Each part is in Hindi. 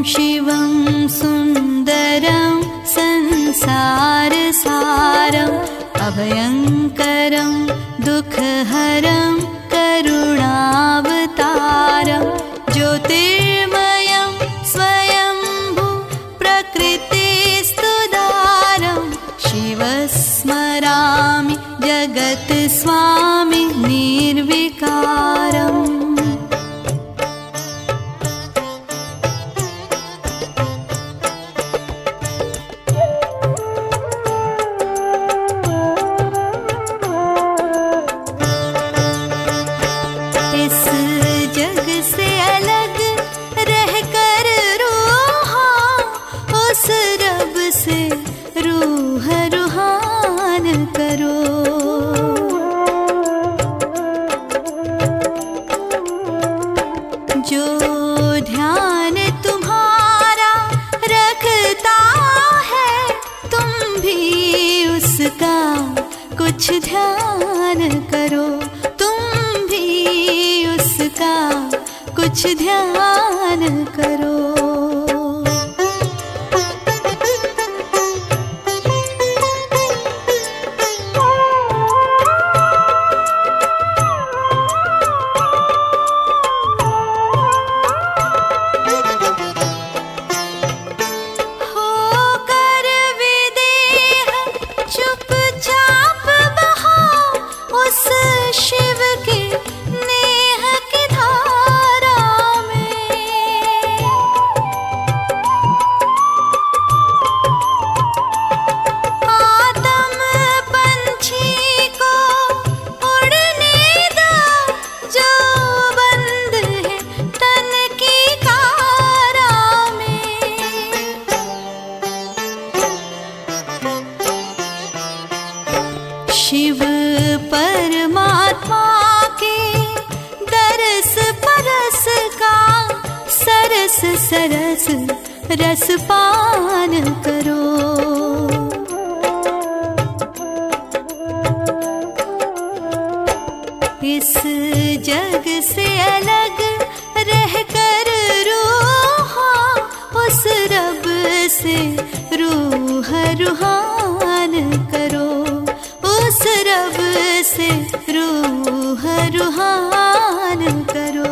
शिवं सुन्दरं संसारसारम् अभयङ्करं दुःखहरं करुणावतारं ज्योतिर्मयं स्वयंभू प्रकृतिस्तुदारं शिवस्मरामि जगत्स्वामि निर्विकारम्। जो ध्यान तुम्हारा रखता है तुम भी उसका कुछ ध्यान करो, तुम भी उसका कुछ ध्यान करो। शिव परमात्मा के दरस परस का सरस सरस रस पान करो। इस जग से अलग रहकर रूह उस रब से रूह रूहान करो, उस रब से रूह रूहान करो।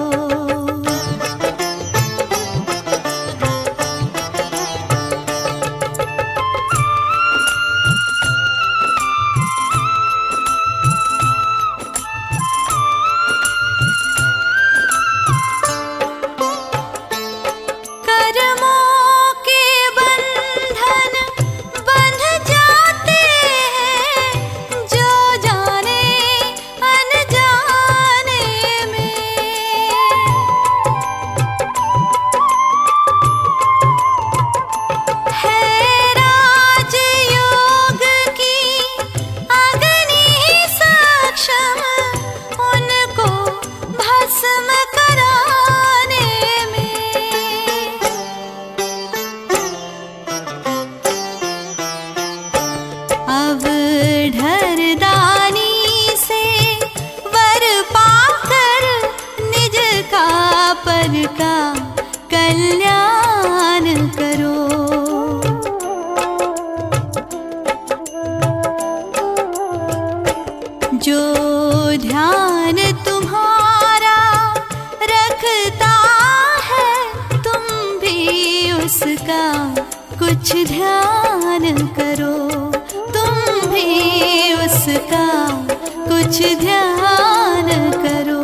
का कल्याण करो। जो ध्यान तुम्हारा रखता है तुम भी उसका कुछ ध्यान करो, तुम भी उसका कुछ ध्यान करो।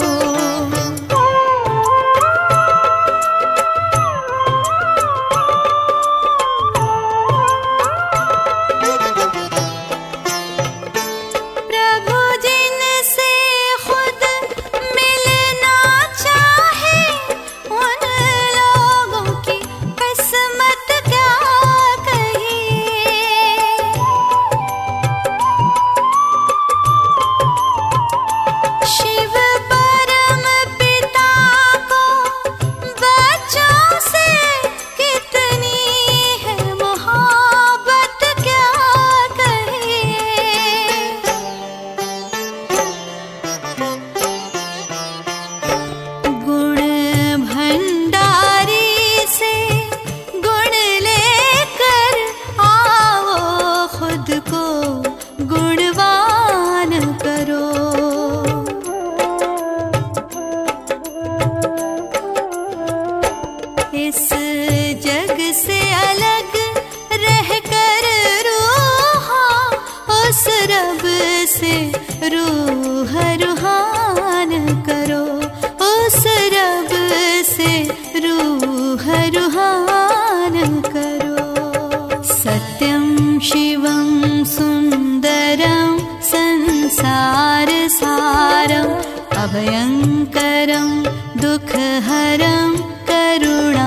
सारं अभयंकरं दुःखहरं करुणावतारम्